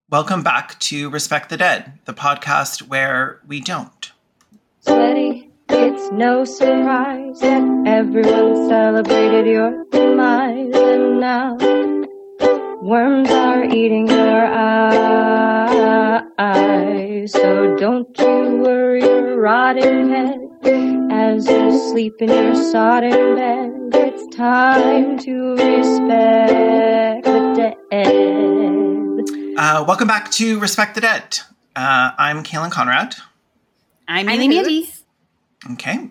Welcome back to Respect the Dead, the podcast where we don't. Sweaty, it's no surprise that everyone celebrated your demise, and now worms are eating your eyes. So don't you worry your rotting head as you sleep in your sodden bed. It's time to respect the dead. Welcome back to Respect the Dead. I'm Kaylin Conrad. I'm Amy Mandy. Okay.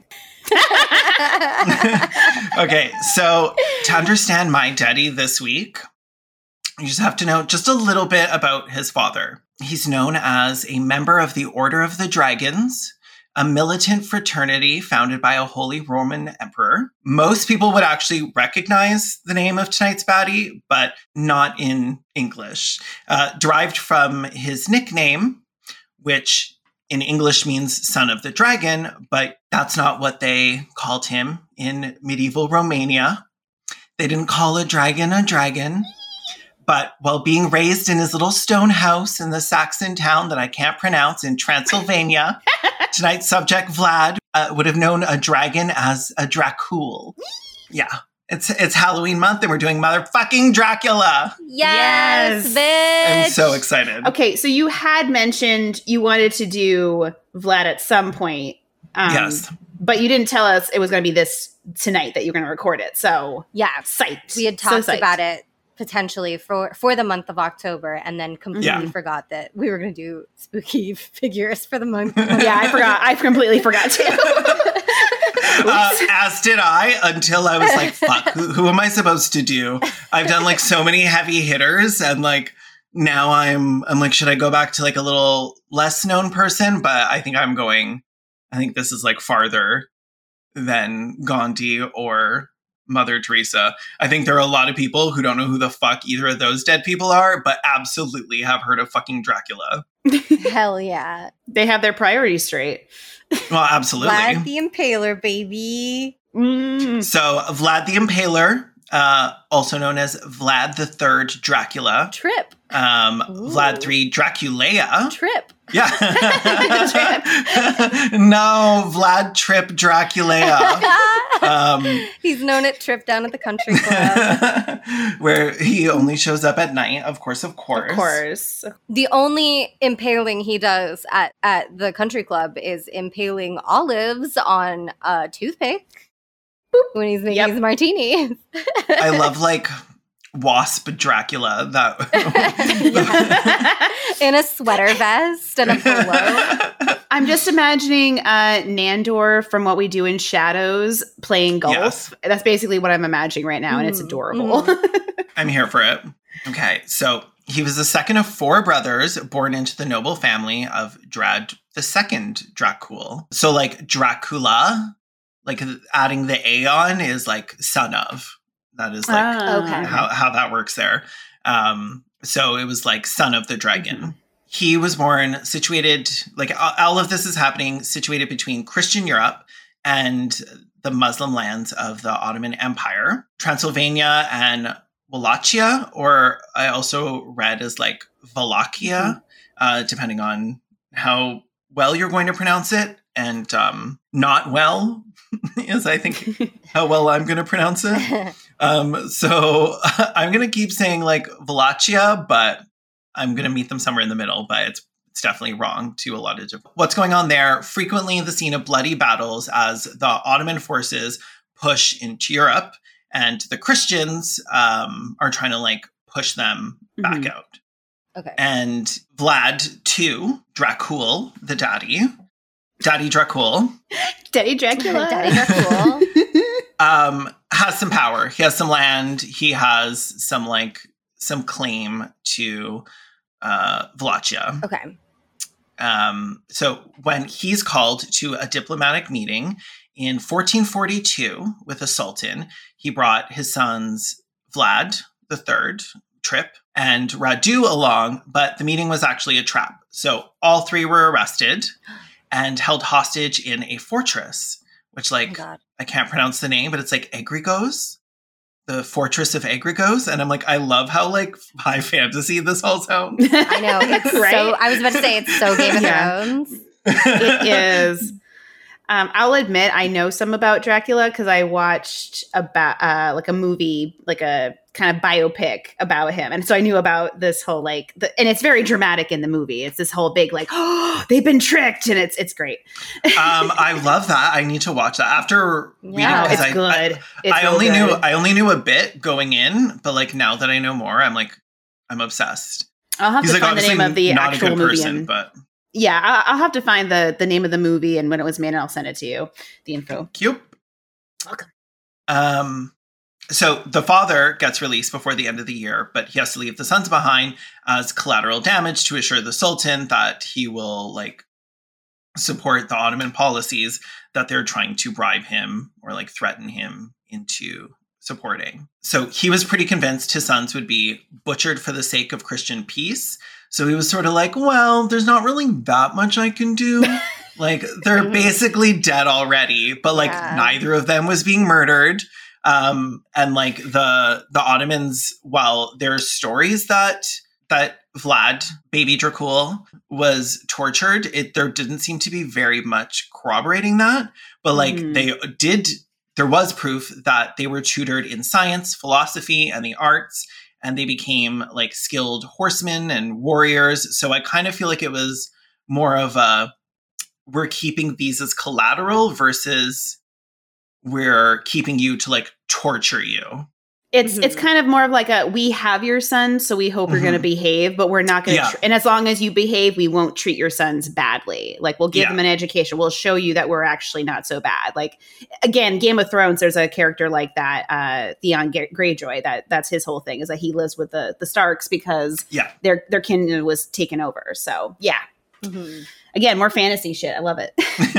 Okay, so to understand my daddy this week, you just have to know just a little bit about his father. He's known as a member of the Order of the Dragons, a militant fraternity founded by a Holy Roman Emperor. Most people would actually recognize the name of tonight's baddie, but not in English. Derived from his nickname, which in English means son of the dragon, but that's not what they called him in medieval Romania. They didn't call a dragon. But while being raised in his little stone house in the Saxon town that I can't pronounce in Transylvania, tonight's subject, Vlad, would have known a dragon as a Dracul. Yeah, it's Halloween month and we're doing motherfucking Dracula. Yes, bitch. I'm so excited. Okay, so you had mentioned you wanted to do Vlad at some point. Yes. But you didn't tell us it was going to be this tonight that you were going to record it. So, yeah, psyched. We had talked about it potentially for the month of October, and then completely forgot that we were going to do spooky figures for the month. Yeah, I forgot. I completely forgot too. As did I, until I was like, fuck, who am I supposed to do? I've done like so many heavy hitters, and like now I'm like, should I go back to like a little less known person? But I think this is like farther than Gandhi or Mother Teresa. I think there are a lot of people who don't know who the fuck either of those dead people are, but absolutely have heard of fucking Dracula. Hell yeah. They have their priorities straight. Well, absolutely. Vlad the Impaler, baby. So Vlad the Impaler, also known as Vlad the Third Dracula. Trip. Vlad III Draculea. Trip. Yeah. No, Vlad Trip Draculea. He's known at Trip down at the country club. Where he only shows up at night, of course. Of course. The only impaling he does at the country club is impaling olives on a toothpick. Boop, when he's making his martinis. I love like wasp Dracula that in a sweater vest and a polo. I'm just imagining Nandor from What We Do in Shadows playing golf. Yes. That's basically what I'm imagining right now, and it's adorable. I'm here for it. Okay, so he was the second of four brothers born into the noble family of Drad the Second Dracul. So like Dracula, like adding the A on is like son of. That is like how that works there. So it was like son of the dragon. Mm-hmm. He was born situated, like all of this is happening situated between Christian Europe and the Muslim lands of the Ottoman Empire, Transylvania and Wallachia, or I also read as like Wallachia, depending on how well you're going to pronounce it. And not well is, I think, how well I'm going to pronounce it. So I'm going to keep saying like Wallachia, but I'm going to meet them somewhere in the middle. But it's definitely wrong to a lot of different. What's going on there? Frequently the scene of bloody battles as the Ottoman forces push into Europe, and the Christians are trying to like push them back out. Okay. And Vlad too, Dracul, the Daddy Dracul. Daddy Dracula. Daddy Dracul. Has some power. He has some land. He has some claim to Wallachia. Okay. So when he's called to a diplomatic meeting in 1442 with the Sultan, he brought his sons Vlad the Third, Trip, and Radu along, but the meeting was actually a trap. So all three were arrested and held hostage in a fortress, which I can't pronounce the name, but it's like Egrigos. the Fortress of Agrigos, and I'm like, I love how like high fantasy this all sounds. I know. It's Right? so, I was about to say, it's so Game of Yeah. Thrones. It is. I'll admit I know some about Dracula because I watched about like a movie, like a kind of biopic about him, and so I knew about this whole like, and it's very dramatic in the movie. It's this whole big like, oh, they've been tricked, and it's great. I love that. I need to watch that after reading Yeah. because It's good. It's I real only good. I only knew a bit going in, but like now that I know more, I'm like, I'm obsessed. I'll have He's to like find the name of the not a actual good movie. person, And, but yeah, I'll have to find the name of the movie and when it was made, and I'll send it to you. The info. cute. Welcome. So the father gets released before the end of the year, but he has to leave the sons behind as collateral damage to assure the Sultan that he will like support the Ottoman policies that they're trying to bribe him or like threaten him into supporting. So he was pretty convinced his sons would be butchered for the sake of Christian peace. So he was sort of like, well, there's not really that much I can do. Like they're basically dead already, but like Yeah. neither of them was being murdered. And like the Ottomans, while there's stories that Vlad, baby Dracul, was tortured, there didn't seem to be very much corroborating that. But like there was proof that they were tutored in science, philosophy, and the arts, and they became like skilled horsemen and warriors. So I kind of feel like it was more of a, we're keeping these as collateral versus we're keeping you to like torture you. It's kind of more of like a, we have your sons, so we hope you're going to behave, but we're not going to. Yeah. And as long as you behave, we won't treat your sons badly. Like we'll give them an education. We'll show you that we're actually not so bad. Like again, Game of Thrones, there's a character like that, Theon Greyjoy. That's his whole thing, is that he lives with the Starks because their kin was taken over. So yeah, again, more fantasy shit. I love it.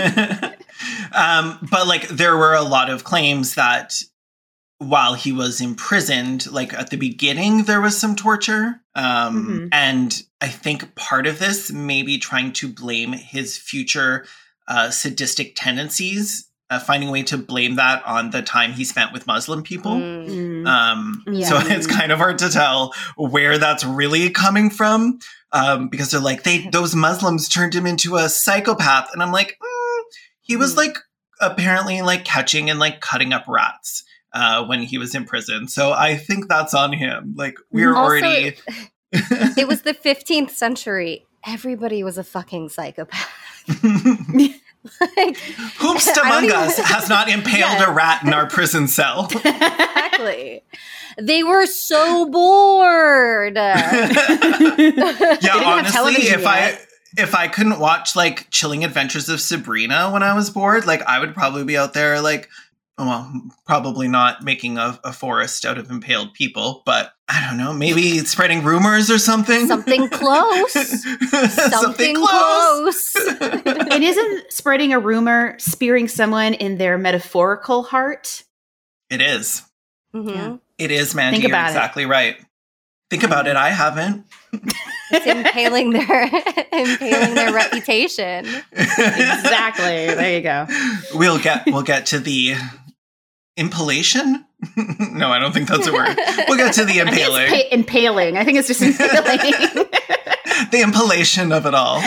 But like there were a lot of claims that while he was imprisoned, like at the beginning, there was some torture. And I think part of this may be trying to blame his future sadistic tendencies, finding a way to blame that on the time he spent with Muslim people. So it's kind of hard to tell where that's really coming from, because they're like, those Muslims turned him into a psychopath. And I'm like, he was like apparently like catching and like cutting up rats when he was in prison. So I think that's on him. Like we're Also, already. It was the 15th century. Everybody was a fucking psychopath. Like, Whomst among us has not impaled a rat in our prison cell? exactly. They were so bored. Yeah, have honestly, television if I couldn't watch like Chilling Adventures of Sabrina when I was bored, like I would probably be out there like, well, probably not making a forest out of impaled people, but I don't know, maybe spreading rumors or something. Something close. Something close. It isn't spreading a rumor, spearing someone in their metaphorical heart. It is. Mm-hmm. It is, Mandy. Think You're about it. exactly right. Think about it. I haven't. It's impaling their reputation. Exactly. There you go. We'll get to the impalation. No, I don't think that's a word. We'll get to the I think impaling. it's impaling. I think it's just impaling. The impalation of it all.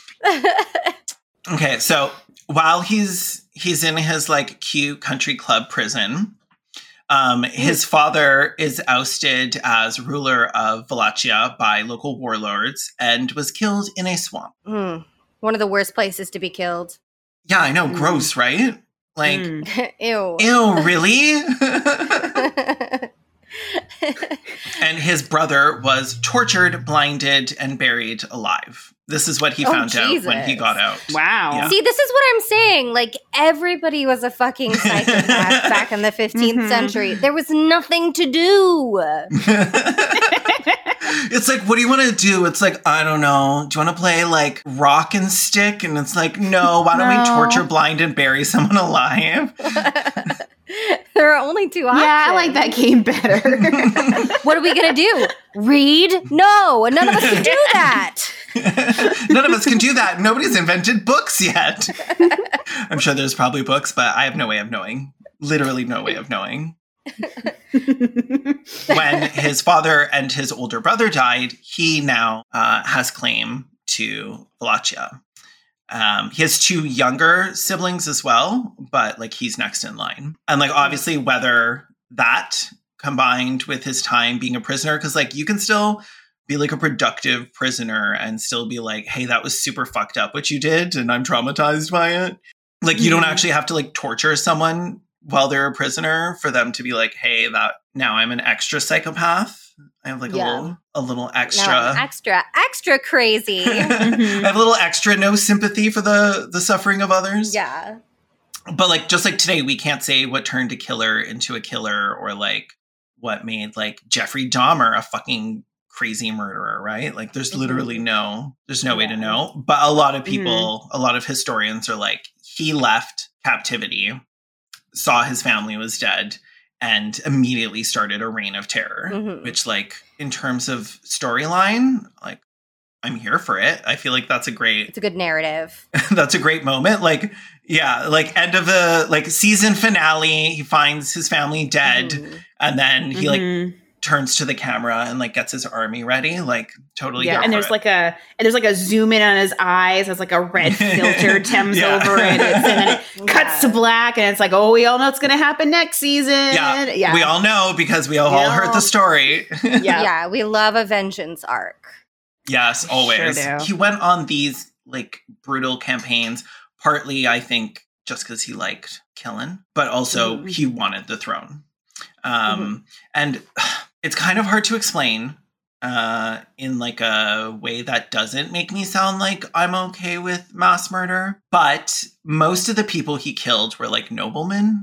Okay, so while he's in his like cute country club prison, his father is ousted as ruler of Wallachia by local warlords and was killed in a swamp. One of the worst places to be killed. Yeah, I know, gross, right? Like, Ew. ew, really? And his brother was tortured, blinded, and buried alive. This is what he found out when he got out. Wow. Yeah. See, this is what I'm saying. Like, everybody was a fucking psychopath back in the 15th century. There was nothing to do. It's like, what do you want to do? It's like, I don't know. Do you want to play like rock and stick? And it's like, no, why don't we torture, blind, and bury someone alive? There are only two options. Yeah, I like that game better. What are we going to do? Read? No, none of us can do that. None of us can do that. Nobody's invented books yet. I'm sure there's probably books, but I have no way of knowing. Literally no way of knowing. When his father and his older brother died, he now has claim to Wallachia. He has 2 younger siblings as well, but like he's next in line. And like obviously whether that combined with his time being a prisoner, because like you can still be like a productive prisoner and still be like, hey, that was super fucked up what you did and I'm traumatized by it. Like you don't actually have to like torture someone while they're a prisoner for them to be like, hey, that now I'm an extra psychopath. I have like a little extra. No, extra crazy. I have a little extra no sympathy for the suffering of others. Yeah. But like just like today, we can't say what turned a killer into a killer or like what made like Jeffrey Dahmer a fucking crazy murderer, right? Like there's literally no way to know. But a lot of people, a lot of historians are like, he left captivity, saw his family was dead, and immediately started a reign of terror, which like in terms of storyline, like I'm here for it. I feel like it's a good narrative. That's a great moment. Like, yeah, like end of the like season finale, he finds his family dead and then he like turns to the camera and like gets his army ready, like totally. Yeah, and there's like a zoom in on his eyes as like a red filter Thames over it, and then it cuts to black, and it's like, oh, we all know what's gonna happen next season. Yeah, we all know because we all heard the story. Yeah, we love a vengeance arc. Yes, always. Sure do. He went on these like brutal campaigns, partly I think just because he liked killing, but also he wanted the throne. And it's kind of hard to explain in like a way that doesn't make me sound like I'm okay with mass murder. But most of the people he killed were like noblemen.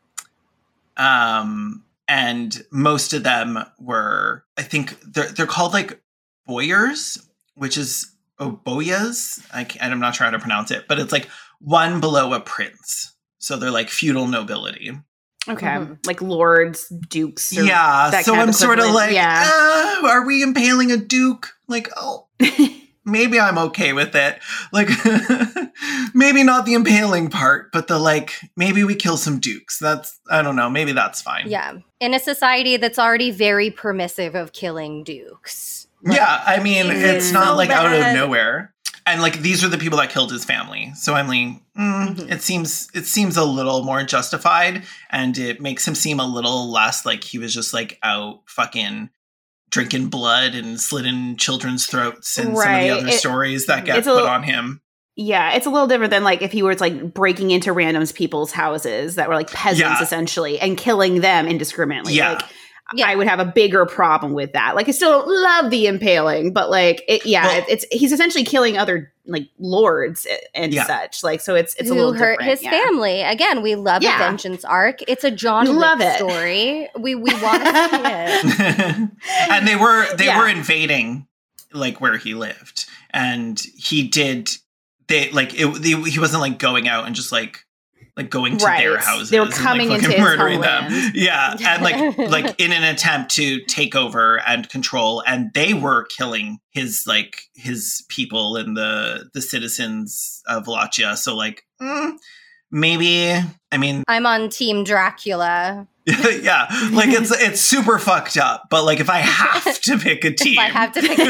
And most of them were, I think they're called like boyars, which is boyas. I'm not sure how to pronounce it, but it's like one below a prince. So they're like feudal nobility. Okay. Like lords, dukes. Yeah. So I'm sort of like, are we impaling a duke? Like, oh, maybe I'm okay with it. Like, maybe not the impaling part, but the like, maybe we kill some dukes. I don't know. Maybe that's fine. Yeah. In a society that's already very permissive of killing dukes. Yeah. I mean, it's not like out of nowhere. And like these are the people that killed his family. So I'm like, it seems a little more justified, and it makes him seem a little less like he was just like out fucking drinking blood and slitting children's throats and some of the other stories that get put on him. Yeah, it's a little different than like if he were like breaking into random people's houses that were like peasants essentially and killing them indiscriminately. Yeah. Like, I would have a bigger problem with that. Like, I still don't love the impaling, but like, he's essentially killing other like lords and such. Like, so it's a little hurt different. his family. Again, we love a vengeance arc. It's a John Wick story. We want to see it. And they were invading like where he lived, and he wasn't like going out and just like going to their houses. They were coming into his murdering homeland. them. Yeah. And like in an attempt to take over and control. And they were killing his people and the citizens of Wallachia. So like, maybe, I mean. I'm on Team Dracula. Yeah. Like it's super fucked up. But like if I have to pick a team. If I have to pick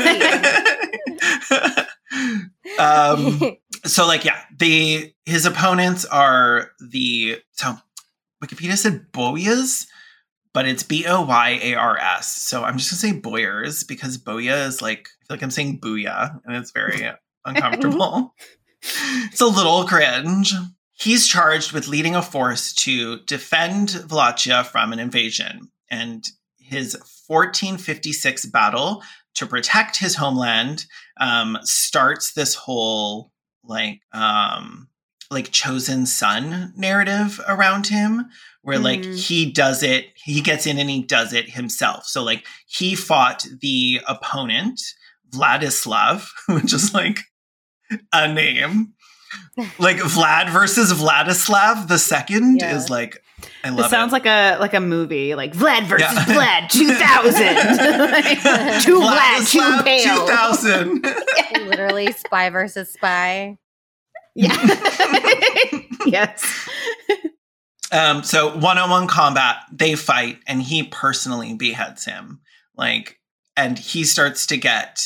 a team. So like, yeah, his opponents are so Wikipedia said boyas, but it's Boyars. So I'm just gonna say boyars because boya is like, I feel like I'm saying booyah, and it's very uncomfortable. It's a little cringe. He's charged with leading a force to defend Wallachia from an invasion, and his 1456 battle to protect his homeland starts this whole like chosen son narrative around him, where like he gets in and he does it himself. So like he fought the opponent Vladislav, which is like a name. Like Vlad versus Vladislav the Second is like, I love it. Sounds like a movie, like Vlad versus Vlad 2000. Two Vlad, two pale. 2000. Literally spy versus spy. Yeah. Yes. So one-on-one combat, they fight, and he personally beheads him. Like, and he starts to get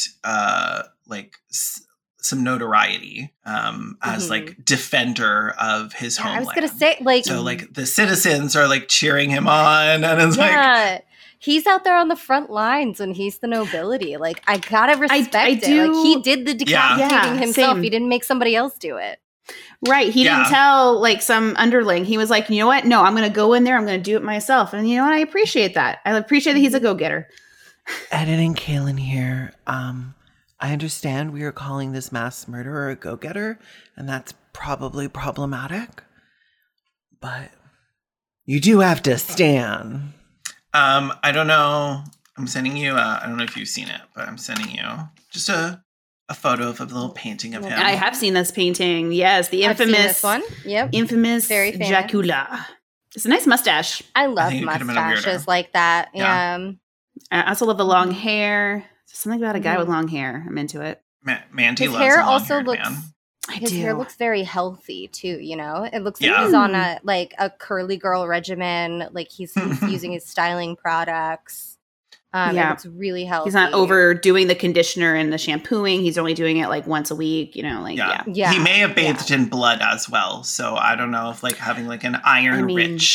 some notoriety as like defender of his homeland. I was gonna say, like, so like the citizens are like cheering him on, and it's like he's out there on the front lines when he's the nobility. Like, I gotta respect I it. do, like, he did the decapitating himself. Same. He didn't make somebody else do it. Right. He didn't tell like some underling. He was like, you know what? No, I'm going to go in there. I'm going to do it myself. And you know what? I appreciate that. I appreciate that he's a go-getter. Editing Kaylin here. I understand we are calling this mass murderer a go-getter, and that's probably problematic. But you do have to stand. I don't know. I'm sending you, I don't know if you've seen it, but I'm sending you just a photo of a little painting of him. I have seen this painting. Yes, the infamous this one. Yep. Infamous Very famous. Dracula. It's a nice mustache. I love think it could've been a mustaches weirdo. like that. Yeah. I also love the long hair. Something about a guy with long hair. I'm into it. Mandy His loves hair a also long-haired looks. man. His hair looks very healthy too. You know, it looks like Yeah. he's on a curly girl regimen. Like he's using his styling products. It looks really healthy. He's not overdoing the conditioner and the shampooing. He's only doing it like once a week, you know, like, Yeah. He may have bathed in blood as well. So I don't know if like having like an iron-rich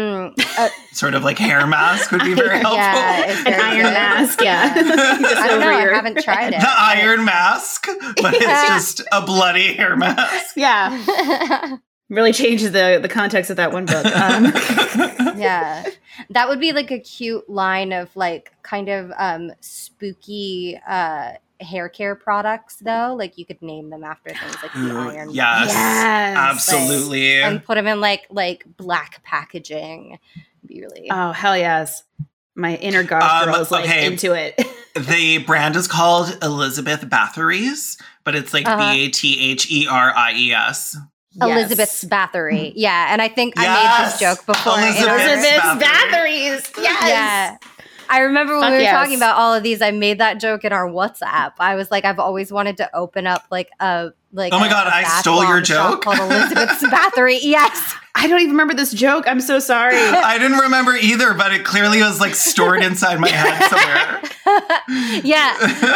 sort of like hair mask would be very helpful. Yeah, it's An very iron good. mask, yeah. I don't know. I haven't tried it. The iron mask, but it's just a bloody hair mask. Yeah. Really changes the context of that one book. Yeah. That would be like a cute line of like kind of spooky hair care products though. Like you could name them after things like the iron. Yes. Absolutely. And put them in like black packaging. It'd be really Oh, hell yes. My inner goth girl is like into it. The brand is called Elizabeth Bathories, but it's like Batheries. Elizabeth's Bathory. Yeah. And I think I made this joke before. Elizabeth's Bathories. Yes. Yeah. I remember when we were talking about all of these, I made that joke in our WhatsApp. I was like, I've always wanted to open up like a like. Oh my god! I stole your joke. Called Elizabeth's Bathory. Yes. I don't even remember this joke. I'm so sorry. I didn't remember either, but it clearly was like stored inside my head somewhere. Yeah,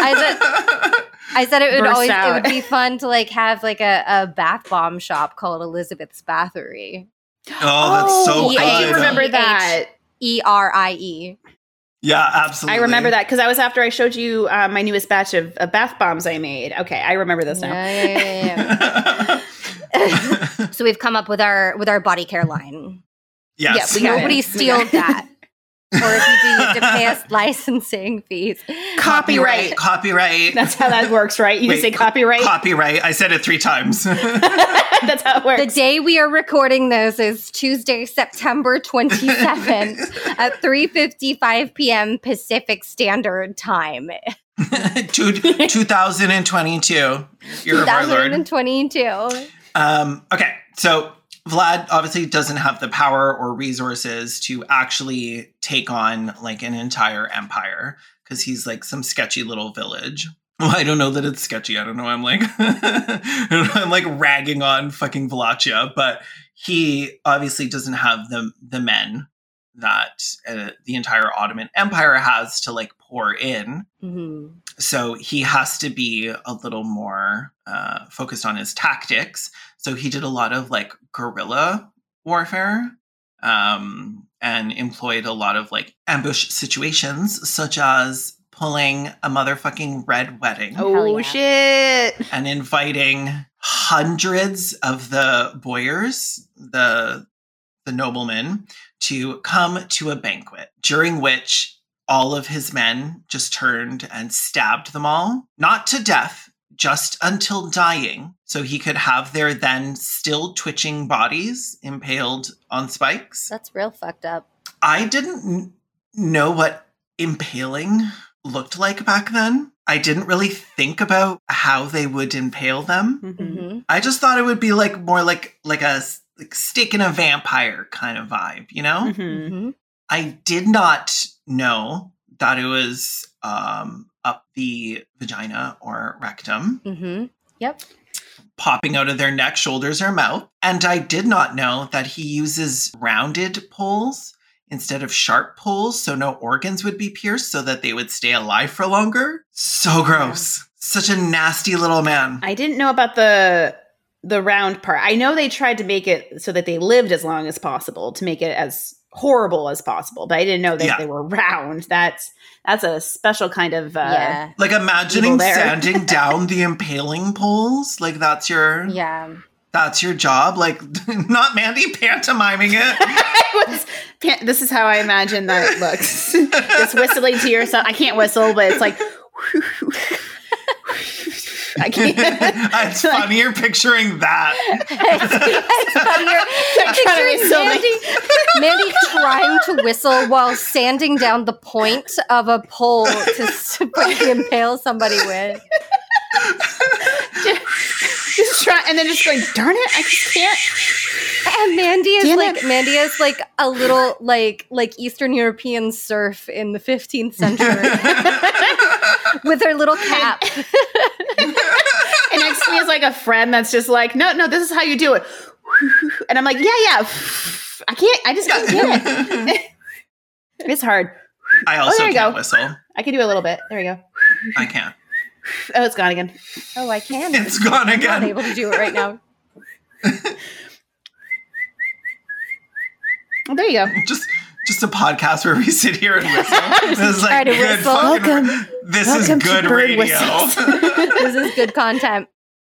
I said it would be fun to like have like a bath bomb shop called Elizabeth's Bathory. Oh, that's so good. I do remember that. ERIE. Yeah, absolutely. I remember that because I was after I showed you my newest batch of bath bombs I made. Okay, I remember this now. Yeah. So we've come up with our body care line. Yes. Yeah, nobody steal that. Or if you do, you have to pay us licensing fees. Copyright. That's how that works, right? You just say copyright? Copyright. I said it 3 times. That's how it works. The day we are recording this is Tuesday, September 27th at 3:55 p.m. Pacific Standard Time. 2022. Year of our Lord. 2022. Okay, so Vlad obviously doesn't have the power or resources to actually take on like an entire empire because he's like some sketchy little village. Well, I don't know that it's sketchy. I don't know. I'm like, I'm like ragging on fucking Wallachia, but he obviously doesn't have the men that the entire Ottoman Empire has to like pour in. Mm-hmm. So he has to be a little more focused on his tactics. So he did a lot of like guerrilla warfare and employed a lot of like ambush situations, such as pulling a motherfucking red wedding. Oh, shit. And inviting hundreds of the boyars, the noblemen, to come to a banquet, during which all of his men just turned and stabbed them all, not to death, just until dying, so he could have their then still twitching bodies impaled on spikes. That's real fucked up. I didn't know what impaling looked like back then. I didn't really think about how they would impale them. Mm-hmm. I just thought it would be like more like a stake in a vampire kind of vibe, you know? Mm-hmm. Mm-hmm. I did not know that it was up the vagina or rectum. Mm-hmm. Yep. popping out of their neck, shoulders, or mouth. And I did not know that he uses rounded poles instead of sharp poles, so no organs would be pierced so that they would stay alive for longer. So gross. Such a nasty little man. I didn't know about the round part. I know they tried to make it so that they lived as long as possible, to make it as horrible as possible, but I didn't know that they were round. That's a special kind of like imagining sanding down the impaling poles. Like that's your job. Like not Mandy pantomiming it. This is how I imagine that it looks. Just whistling to yourself. I can't whistle, but it's like I can't. It's funnier picturing that. It's funnier picturing Mandy trying to whistle while sanding down the point of a pole to impale somebody with. Just try, and then just going, darn it, I just can't. And Mandy is like a little like Eastern European serf in the 15th century with her little cap. And next to me is like a friend that's just like, no, this is how you do it. And I'm like, yeah. I just can't get it. It's hard. I also can't whistle. I can do a little bit. There we go. I can't. Oh, it's gone again. Oh, I can. It's gone again. I'm not able to do it right now. Well, there you go. Just a podcast where we sit here and whistle. This is like good Welcome. This is good radio. This is good content.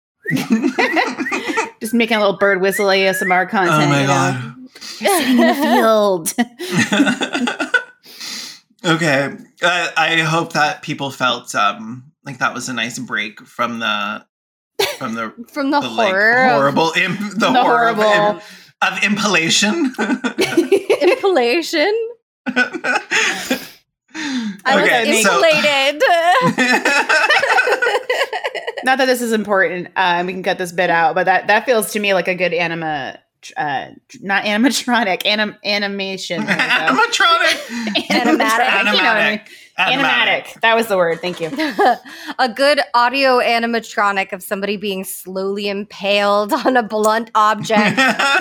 Just making a little bird whistle ASMR content. Oh my god. Sitting in the field. Okay. I hope that people felt like that was a nice break from the horror, like, horrible horrible of impalation. Impalation. I was impalated. Not that this is important. We can cut this bit out, but that feels to me like a good not animatronic, animation. Animatronic. Animatic. You know what I mean? Animatic. That was the word. Thank you. A good audio animatronic of somebody being slowly impaled on a blunt object.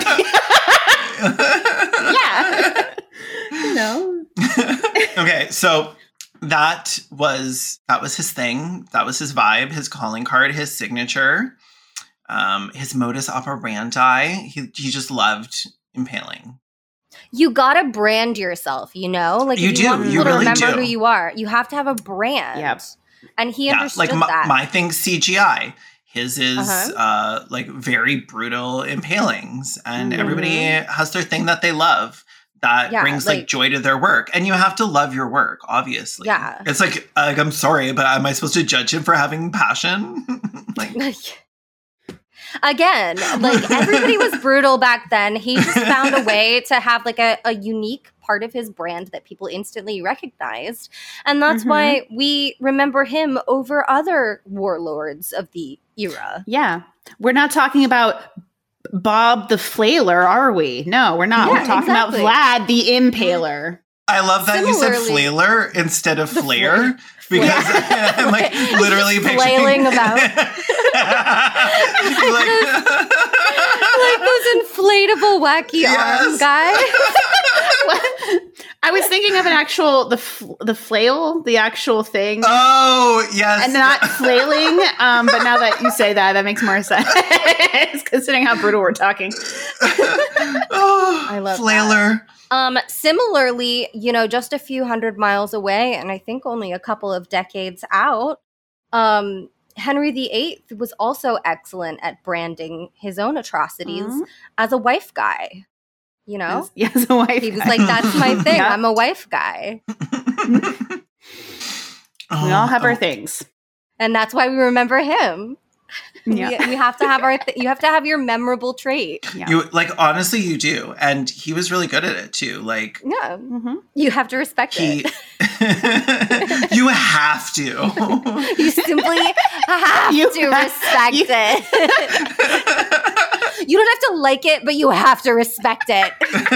Yeah. No. Okay, so that was his thing. That was his vibe, his calling card, his signature, his modus operandi. He just loved impaling. You gotta brand yourself, you know? Like you if you want people to really remember who you are, you have to have a brand. Yep. And he understood like that. My thing's CGI. His is like very brutal impalings, and everybody has their thing that they love that brings like joy to their work, and you have to love your work, obviously. Yeah, it's like I'm sorry, but am I supposed to judge him for having passion? Like again, like everybody was brutal back then. He just found a way to have like a unique part of his brand that people instantly recognized, and that's why we remember him over other warlords of the era. Yeah, we're not talking about Bob the Flailer, are we? No, we're not. We're talking about Vlad the Impaler. I love that you said flailer instead of flare, because I'm like literally flailing about. Like those inflatable wacky arm guy. I was thinking of an actual the flail, the actual thing. Oh yes, and not flailing. But now that you say that makes more sense, considering how brutal we're talking. I love flailer. Similarly, you know, just a few hundred miles away, and I think only a couple of decades out, Henry VIII was also excellent at branding his own atrocities as a wife guy. You know? Yes, a wife He was like, that's my thing. Yep. I'm a wife guy. We all have our things. And that's why we remember him. Yeah. We have to have you have to have your memorable trait. Yeah. You like honestly you do, and he was really good at it too. Like you have to respect it. You have to. You simply have to respect it. You don't have to like it, but you have to respect it.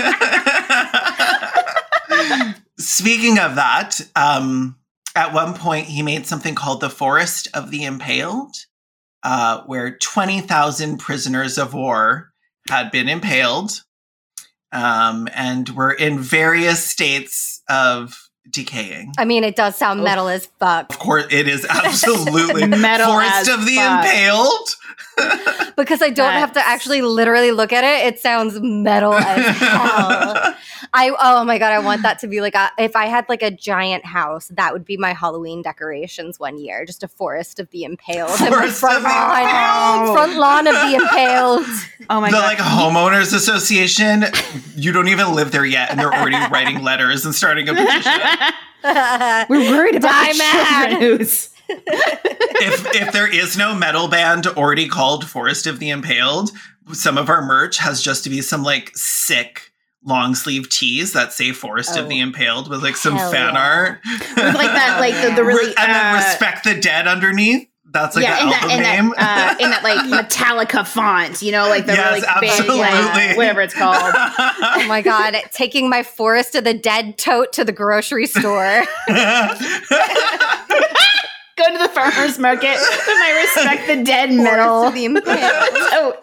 Speaking of that, at one point he made something called the Forest of the Impaled. where 20,000 prisoners of war had been impaled and were in various states of decaying. I mean, it does sound metal as fuck. Of course, it is absolutely Metal Forest as of the fuck. Impaled. Because I don't have to actually literally look at it. It sounds metal as hell. Oh my God, I want that to be like if I had like a giant house, that would be my Halloween decorations one year. Just a Forest of the Impaled. And my Forest of the Impaled. front lawn of the Impaled. Oh my The God. like homeowners association, you don't even live there yet, and they're already writing letters and starting a petition. We're worried about Die the mad. children who's- If there is no metal band already called Forest of the Impaled, some of our merch has just to be some like sick long sleeve tees that say Forest of the Impaled with like some Hell fan yeah. art. With like that, like the really and then Respect the Dead underneath. That's like an album name. in that like Metallica font, you know, like the Yes, really big, absolutely. whatever it's called. Oh my God, taking my Forest of the Dead tote to the grocery store. Go to the farmer's market with my Respect the Dead Forest medal. of the Impaled. Oh,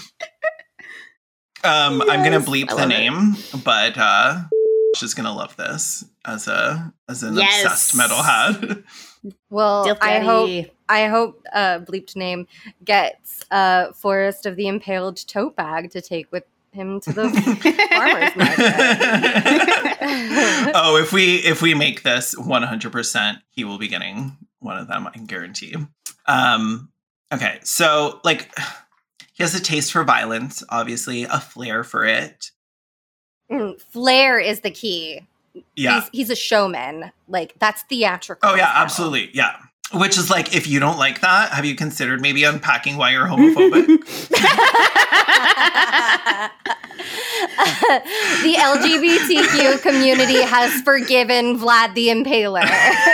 I'm gonna Yes, bleep I the love it. name, but she's gonna love this as an Yes. obsessed metalhead. Well, Dilf I Daddy. hope bleeped name gets Forest of the Impaled tote bag to take with him to the farmer's market. Oh, if we make this 100%, he will be getting one of them, I can guarantee. Okay, so like he has a taste for violence, obviously, a flair for it. Flair is the key. Yeah. He's a showman. Like, that's theatrical. Oh yeah, as hell. absolutely. Yeah. Which is like, if you don't like that, have you considered maybe unpacking why you're homophobic? The LGBTQ community has forgiven Vlad the Impaler.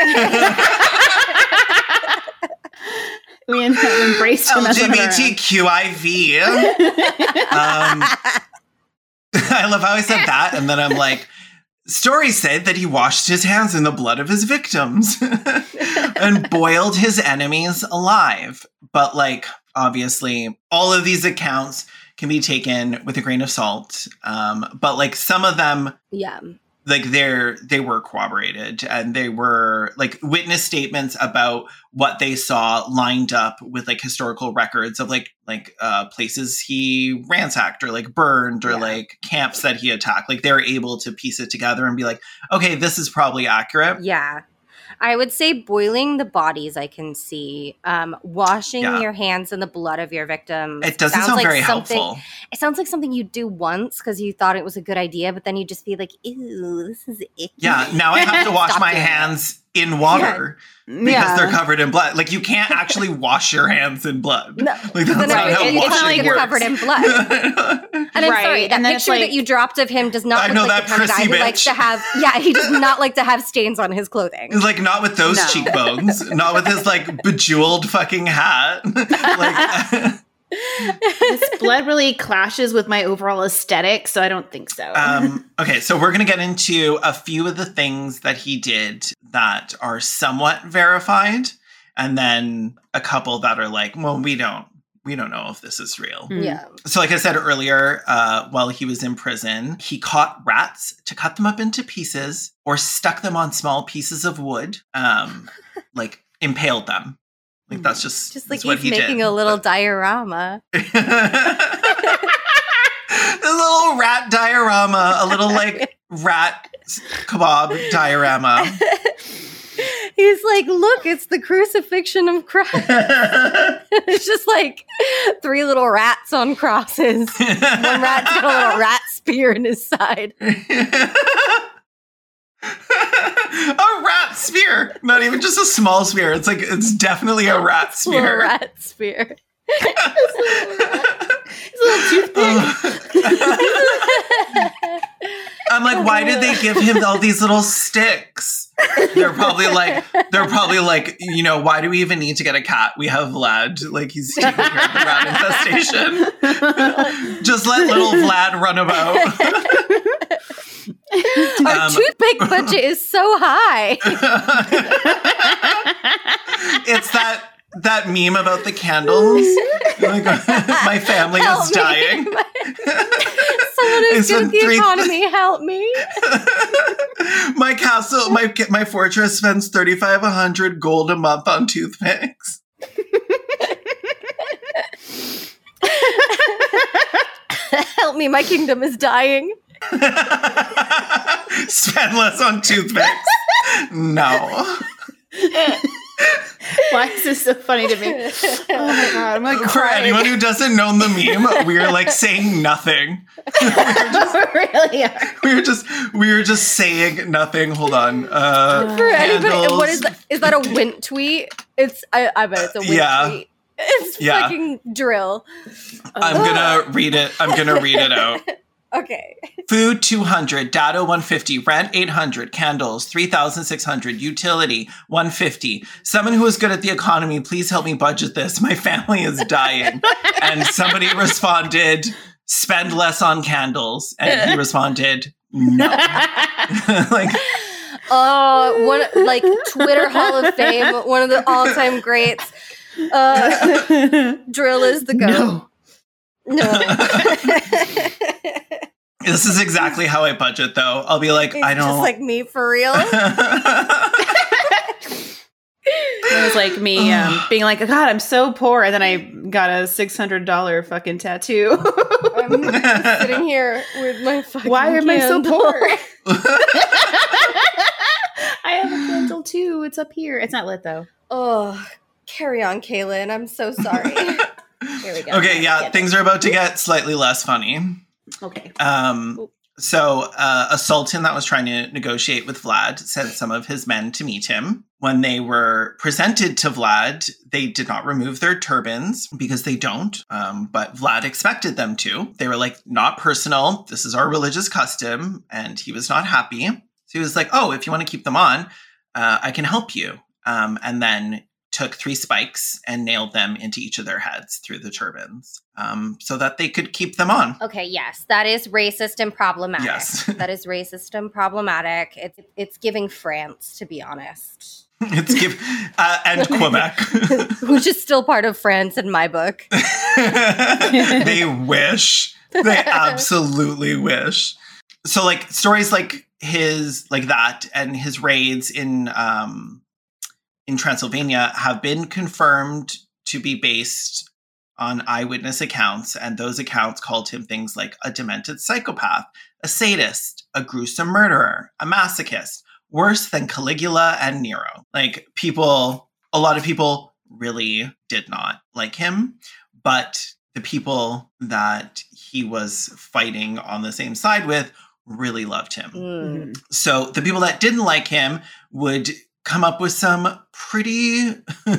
we embraced him as one of our own. LGBTQIV. I love how I said that, and then I'm like, stories say that he washed his hands in the blood of his victims and boiled his enemies alive. But like, obviously, all of these accounts can be taken with a grain of salt. But like some of them, Yeah. like they were corroborated, and they were like witness statements about what they saw lined up with like historical records of like places he ransacked or like burned or like camps that he attacked. Like they were able to piece it together and be like, okay, this is probably accurate. Yeah. I would say boiling the bodies, I can see. Washing your hands in the blood of your victims. It doesn't sound very helpful. It sounds like something you do once because you thought it was a good idea, but then you just be like, ew, this is icky. Yeah, now I have to wash Stop my doing it. hands in water because they're covered in blood. Like you can't actually wash your hands in blood. No. Like that's No, not how it's washing like you're works. covered in blood. And I'm Right, sorry, that and then it's picture like- that you dropped of him does not I look know like that the kind of guy prissy who likes bitch. to have, he does not like to have stains on his clothing. It's like not with those No. cheekbones, not with his like bejeweled fucking hat. Like, This blood really clashes with my overall aesthetic, so I don't think so. okay, so we're gonna get into a few of the things that he did that are somewhat verified, and then a couple that are like, well, we don't know if this is real. Yeah. So like I said earlier, while he was in prison, he caught rats to cut them up into pieces or stuck them on small pieces of wood, like impaled them. Like that's just Like that's what he's he making did. a little diorama. A little rat diorama, a little like rat kebab diorama. He's like, look, it's the crucifixion of Christ. It's just like 3 little rats on crosses. One rat's got a little rat spear in his side. A rat spear, not even just a small spear. It's definitely a rat Little spear. rat spear. I'm like, why did they give him all these little sticks? They're probably like, you know, why do we even need to get a cat? We have Vlad. Like, he's taking care of the rat infestation. Just let little Vlad run about. Our toothpick budget is so high. It's that meme about the candles. Like, my family is dying. Someone is good at the economy. Help me. My castle, my fortress spends 3,500 gold a month on toothpicks. Help me, my kingdom is dying. Spend less on toothpicks. No. Why is this so funny to me? Oh my God, I'm like For crying. anyone who doesn't know the meme, we are like saying nothing. Really are. We were just saying nothing. Hold on. For anybody, candles. what is that? Is that a Wint tweet? I bet it's a Wint tweet. It's fucking drill. I'm gonna read it. I'm gonna read it out. Okay. Food 200, data 150, rent 800, candles 3,600, utility 150. Someone who is good at the economy, please help me budget this. My family is dying. And somebody responded, spend less on candles. And he responded, no. Like, one like Twitter Hall of Fame, one of the all-time greats. Drill is the go. No. This is exactly how I budget, though. I'll be like, It's I don't. just like me for real. It was like me being like, God, I'm so poor. And then I got a $600 fucking tattoo. I'm sitting here with my fucking Why am I so candle. poor? I have a candle too. It's up here. It's not lit though. Oh, carry on, Kaylin. I'm so sorry. Here we go. Okay, yeah, things are about to get slightly less funny. Okay. So a sultan that was trying to negotiate with Vlad sent some of his men to meet him. When they were presented to Vlad, they did not remove their turbans because they don't. But Vlad expected them to. They were like, not personal. This is our religious custom. And he was not happy. So he was like, oh, if you want to keep them on, I can help you. And then took 3 spikes and nailed them into each of their heads through the turbans so that they could keep them on. Okay, yes, that is racist and problematic. Yes. That is racist and problematic. It's giving France, to be honest. It's and Quebec. Which is still part of France in my book. They wish. They absolutely wish. So like stories like his, like that, and his raids in Transylvania have been confirmed to be based on eyewitness accounts, and those accounts called him things like a demented psychopath, a sadist, a gruesome murderer, a masochist, worse than Caligula and Nero. Like, a lot of people really did not like him, but the people that he was fighting on the same side with really loved him. Mm. So the people that didn't like him would come up with some pretty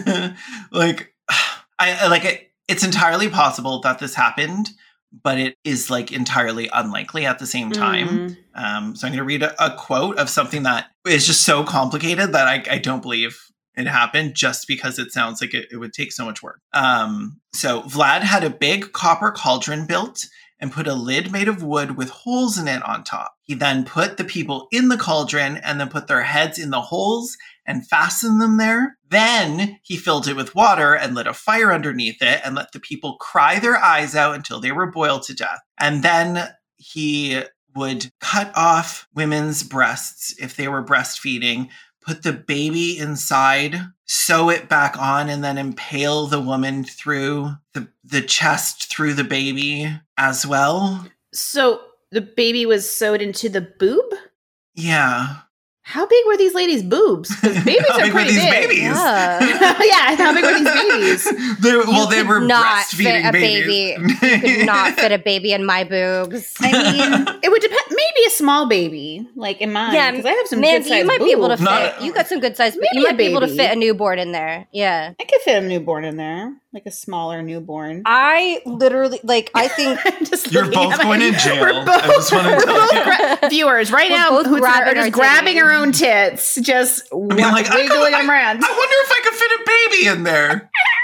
it's entirely possible that this happened, but it is like entirely unlikely at the same time. So I'm going to read a quote of something that is just so complicated that I don't believe it happened, just because it sounds like it would take so much work. So Vlad had a big copper cauldron built and put a lid made of wood with holes in it on top. He then put the people in the cauldron and then put their heads in the holes and fastened them there. Then he filled it with water and lit a fire underneath it and let the people cry their eyes out until they were boiled to death. And then he would cut off women's breasts if they were breastfeeding, put the baby inside, sew it back on, and then impale the woman through the chest through the baby as well. So the baby was sewed into the boob? Yeah. How big were these ladies' boobs? Because babies How are big were pretty these big. babies? Yeah. Yeah, how big were these babies? They were could not fit breastfeeding a baby. babies. You could not fit a baby in my boobs. I mean, it would depend. Maybe a small baby, like in mine. Yeah, because I have some man, good sized you might be able to fit. Not- You got some good size. Maybe You might a be able to baby. fit a newborn in there. Yeah. I could fit a newborn in there, like a smaller newborn. I literally I think I'm just You're looking both at my- going in jail. We're both, I just want to we're tell both you. viewers right We're now both who grabbing are our just grabbing titties. our own tits, just I mean, like, wiggling them around. I wonder if I could fit a baby in there.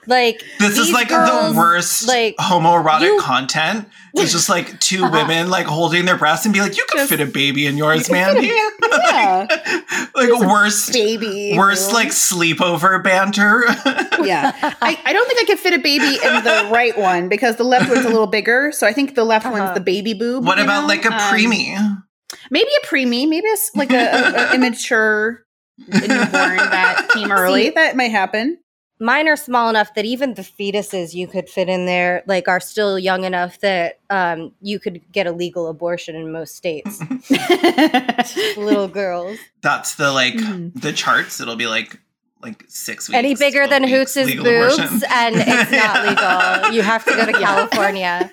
Like This is these like girls, the worst like, homoerotic content. It's just like two women like holding their breasts and be like, you could fit a baby in yours, Mandy. Yeah. like worst Baby. worst like sleepover banter. Yeah. I don't think I could fit a baby in the right one because the left one's a little bigger. So I think the left one's the baby boob. What you about know? like a preemie? Maybe a preemie. Maybe it's like a immature newborn that came early. That might happen. mine are small enough that even the fetuses you could fit in there, like, are still young enough that you could get a legal abortion in most states. Little girls. That's the like Mhm. the charts. It'll be like 6 weeks. Any bigger 12 than weeks, Hoots' legal boobs, abortion. and it's not legal. You have to go to California,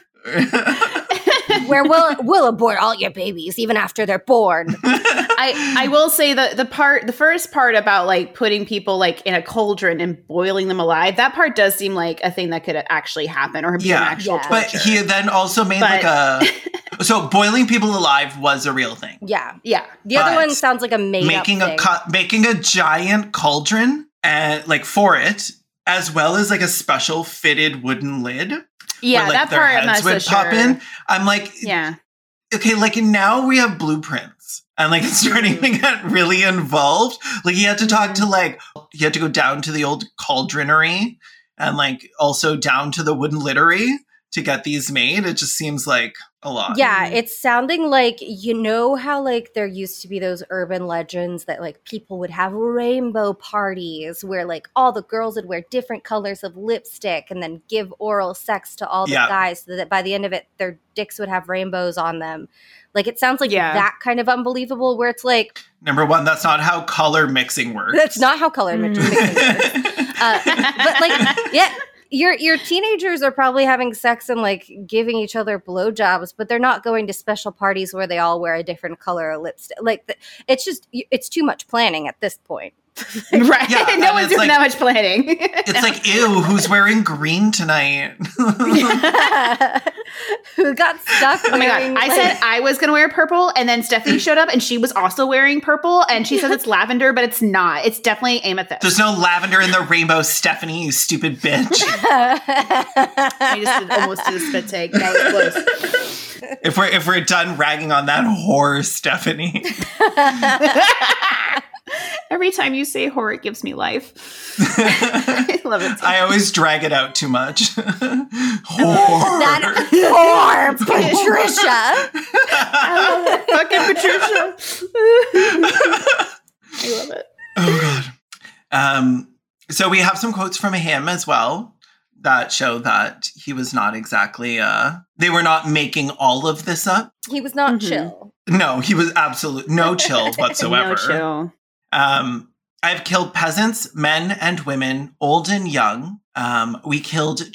where we'll abort all your babies even after they're born. I will say the first part about like putting people like in a cauldron and boiling them alive, that part does seem like a thing that could actually happen or be an actual Yeah. torture. But he then also made like a so boiling people alive was a real thing. Yeah. yeah. The other But one sounds like a Making made-up thing. making a giant cauldron and like for it, as well as like a special fitted wooden lid. Yeah, where, like, that their part I'm heads not would so pop sure. in. I'm like, Yeah. okay, like now we have blueprints. And like it's starting to get really involved. Like he had to talk to he had to go down to the old cauldronery and like also down to the wooden littery to get these made. It just seems like a lot. Yeah, it's sounding like, you know how like there used to be those urban legends that like people would have rainbow parties where like all the girls would wear different colors of lipstick and then give oral sex to all the Yeah. guys so that by the end of it their dicks would have rainbows on them. Like it sounds like Yeah. that kind of unbelievable where it's like, Number one, that's not how color mixing works. that's not how color mixing works. But like, yeah, your teenagers are probably having sex and like giving each other blowjobs, but they're not going to special parties where they all wear a different color of lipstick. Like, it's just, it's too much planning at this point. Right. Yeah, no and one's it's doing like- that much planning. It's like, ew, who's wearing green tonight? Who got stuck? Oh my god! wearing, I like- said I was gonna wear purple, and then Stephanie showed up, and she was also wearing purple, and she says it's lavender, but it's not. It's definitely amethyst. There's no lavender in the rainbow, Stephanie, you stupid bitch. I just almost did a spit take. That was close. If we're done ragging on that whore, Stephanie. Every time you say "whore," it gives me life. I love it. I always drag it out too much. Whore. that whore, Patricia. Fucking Patricia. I love it. Oh god. So we have some quotes from him as well that show that he was not exactly they were not making all of this up. He was not Mhm. chill. No, he was absolute no chill whatsoever. No chill. I've killed peasants, men and women, old and young. We killed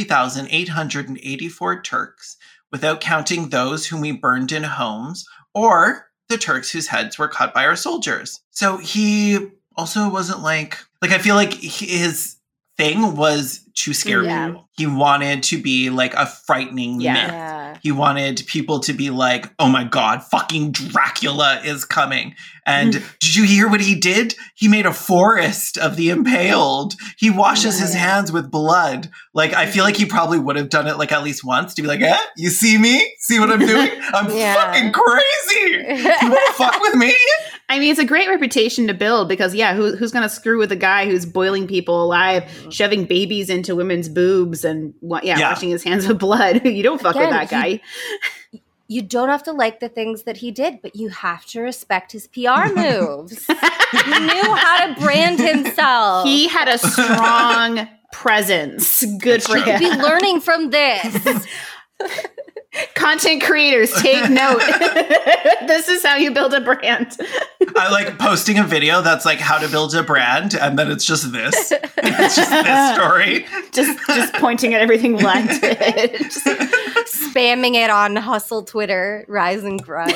23,884 Turks without counting those whom we burned in homes or the Turks whose heads were cut by our soldiers. So he also wasn't like I feel like his thing was to scare Yeah. people. He wanted to be like a frightening Yeah. myth. Yeah. He wanted people to be like, oh my God, fucking Dracula is coming. And did you hear what he did? He made a forest of the impaled. He washes his hands with blood. Like, I feel like he probably would have done it like at least once to be like, you see me? See what I'm doing? I'm Yeah. fucking crazy. You want to fuck with me? I mean, it's a great reputation to build because, who's going to screw with a guy who's boiling people alive, shoving babies into women's boobs and, washing his hands with blood? You don't fuck with Again, that guy. You don't have to like the things that he did, but you have to respect his PR moves. He knew how to brand himself. He had a strong presence. Good That's for true. him. Be learning from this. Content creators, take note. This is how you build a brand. I like posting a video that's like how to build a brand, and then it's just this. It's just this story. Just pointing at everything Vlad did. Just- Spamming it on Hustle Twitter, Rise and Grind.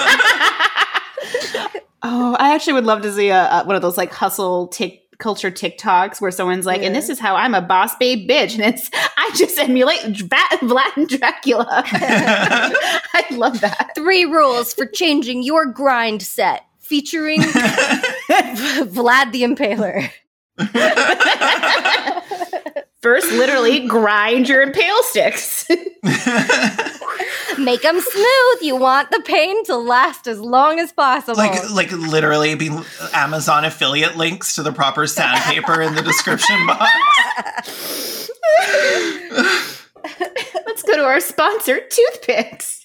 Oh, I actually would love to see one of those like hustle culture TikToks where someone's like, and this is how I'm a boss babe bitch. And it's, I just emulate Vlad and Dracula. I love that. 3 rules for changing your grind set, featuring Vlad the Impaler. First, literally grind your impale sticks. Make them smooth. You want the pain to last as long as possible. Like literally be Amazon affiliate links to the proper sandpaper in the description box. Let's go to our sponsor, toothpicks.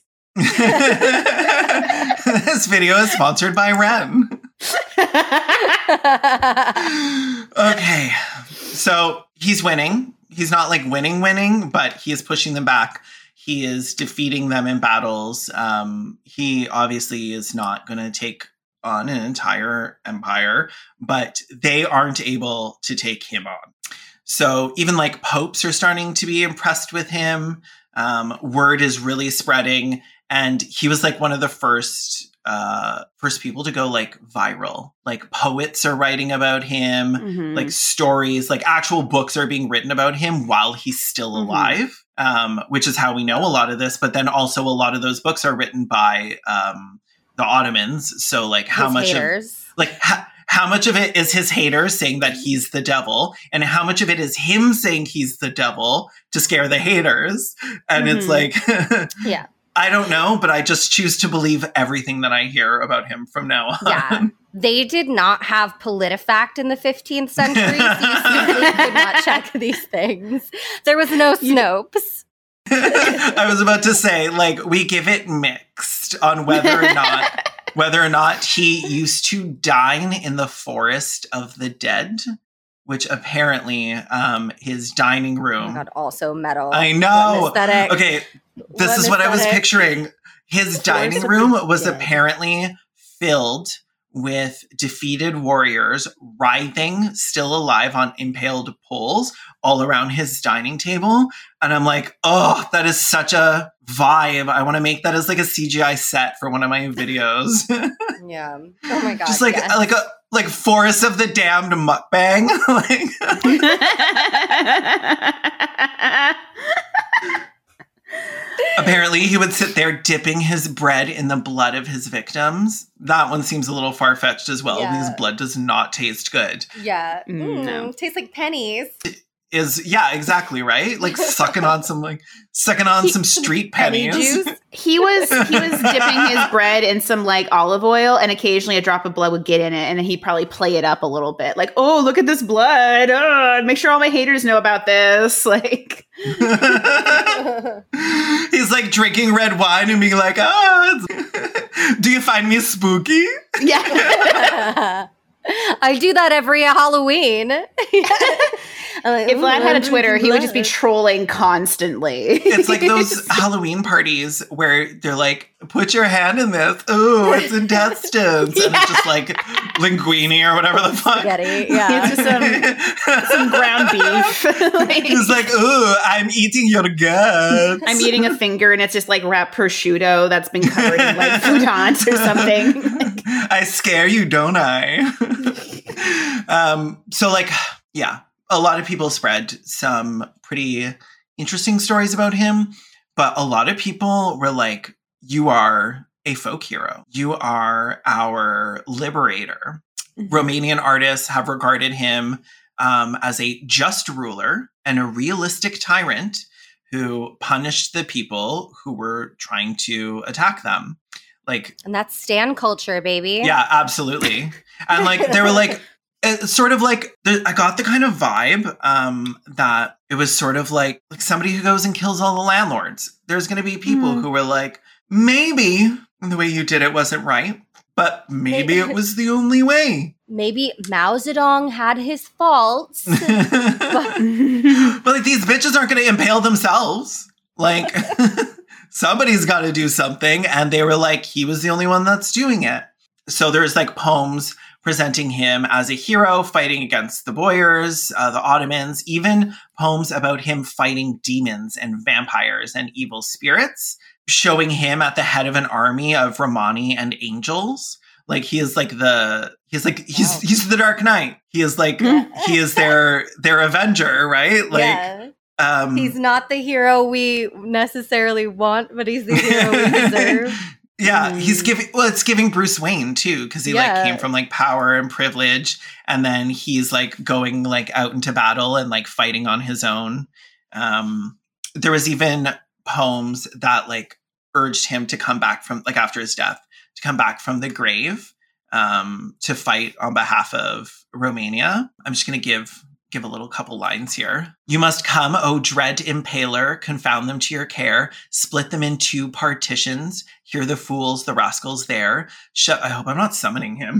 This video is sponsored by Ren. Okay, so he's winning. He's not like winning, but he is pushing them back. He is defeating them in battles. He obviously is not going to take on an entire empire, but they aren't able to take him on. So even like popes are starting to be impressed with him. Word is really spreading. And he was like one of the first people to go like viral. Like poets are writing about him, like stories, like actual books are being written about him while he's still alive, which is how we know a lot of this. But then also a lot of those books are written by the Ottomans. So like how much of it is his haters saying that he's the devil, and how much of it is him saying he's the devil to scare the haters? And it's like, yeah. I don't know, but I just choose to believe everything that I hear about him from now on. Yeah. They did not have PolitiFact in the 15th century, so you simply could not check these things. There was no Snopes. I was about to say, like, we give it mixed on whether or not he used to dine in the forest of the dead, which apparently his dining room. Oh my God, also metal. I know. Okay. This is what I was picturing. His dining room was apparently filled with defeated warriors writhing, still alive on impaled poles all around his dining table. And I'm like, oh, that is such a vibe. I want to make that as like a CGI set for one of my videos. Yeah. Oh my God. Just like like Forest of the Damned mukbang. Apparently, he would sit there dipping his bread in the blood of his victims. That one seems a little far-fetched as well, because blood does not taste good. Yeah. No. Tastes like pennies. Yeah, exactly, right? Like sucking on some street pennies. Juice. He was dipping his bread in some like olive oil, and occasionally a drop of blood would get in it, and then he'd probably play it up a little bit, like, "Oh, look at this blood! Oh, make sure all my haters know about this." Like, he's like drinking red wine and being like, "Oh, do you find me spooky?" Yeah. I do that every Halloween. Like, if Vlad had a Twitter, he would just be trolling constantly. It's like those Halloween parties where they're like, put your hand in this. Ooh, it's intestines. And it's just like linguine or whatever the fuck. Spaghetti, yeah. It's just some ground beef. Like, it's like, ooh, I'm eating your guts. I'm eating a finger and it's just like wrapped prosciutto that's been covered in like croutons or something. I scare you, don't I? So like, yeah. A lot of people spread some pretty interesting stories about him, but a lot of people were like, you are a folk hero. You are our liberator. Mm-hmm. Romanian artists have regarded him as a just ruler and a realistic tyrant who punished the people who were trying to attack them. Like, and that's stan culture, baby. Yeah, absolutely. And like, they were like, it's sort of like, I got the kind of vibe that it was sort of like somebody who goes and kills all the landlords. There's going to be people who were like, maybe the way you did it wasn't right, but maybe it was the only way. Maybe Mao Zedong had his faults. But like, these bitches aren't going to impale themselves. Like, somebody's got to do something. And they were like, he was the only one that's doing it. So there's like poems presenting him as a hero fighting against the Boyars, the Ottomans, even poems about him fighting demons and vampires and evil spirits, showing him at the head of an army of Romani and angels. Like he's the Dark Knight. He is like, he is their avenger, right? Like, he's not the hero we necessarily want, but he's the hero we deserve. Yeah, it's giving Bruce Wayne too, because he like came from like power and privilege, and then he's like going like out into battle and like fighting on his own. There was even poems that like urged him to come back from like after his death, to come back from the grave, to fight on behalf of Romania. I'm just gonna give a little couple lines here. You must come, O dread impaler, confound them to your care, split them in 2 partitions, hear the fools, the rascals there. I hope I'm not summoning him.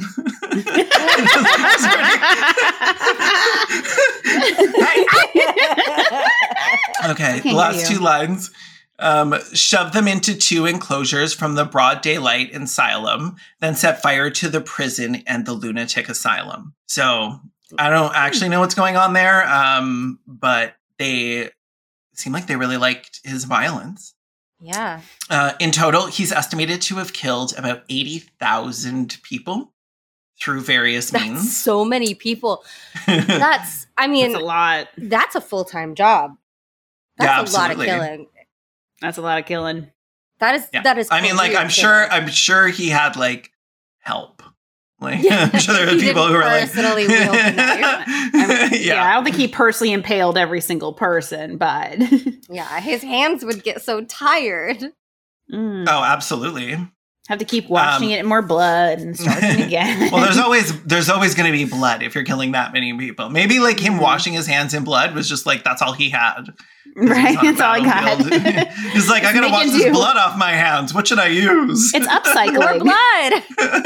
Okay, the last 2 lines. Shove them into 2 enclosures from the broad daylight asylum, then set fire to the prison and the lunatic asylum. So I don't actually know what's going on there, but they seem like they really liked his violence. Yeah. In total, he's estimated to have killed about 80,000 people through various means. That's so many people. That's a lot. That's a full-time job. That's a lot of killing. That's a lot of killing. That is. I mean, like, I'm sure he had like help. Like, I'm sure there are people who are like personally wield the knife. I don't think he personally impaled every single person, but yeah, his hands would get so tired. Oh, absolutely. Have to keep washing it in more blood and starting again. Well, there's always going to be blood if you're killing that many people. Maybe like him washing his hands in blood was just like that's all he had. Right, that's all I got. He's like, I gotta wash this blood off my hands. What should I use? It's upcycling. More blood.